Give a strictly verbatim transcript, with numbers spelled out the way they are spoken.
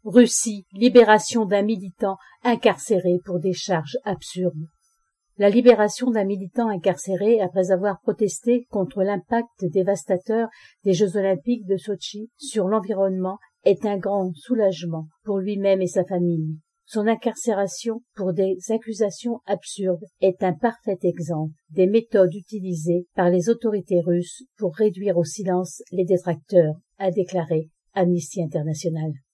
Russie, libération d'un militant incarcéré pour des charges absurdes. La libération d'un militant incarcéré après avoir protesté contre l'impact dévastateur des Jeux olympiques de Sotchi sur l'environnement est un grand soulagement pour lui-même et sa famille. Son incarcération pour des accusations absurdes est un parfait exemple des méthodes utilisées par les autorités russes pour réduire au silence les détracteurs, a déclaré Amnesty International.